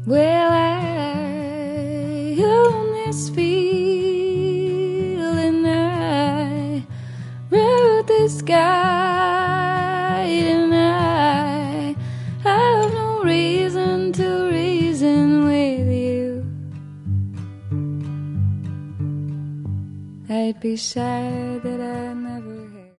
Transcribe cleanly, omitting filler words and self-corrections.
Well, I own this field and I wrote this guide, and I have no reason to reason with you. I'd be sad that I never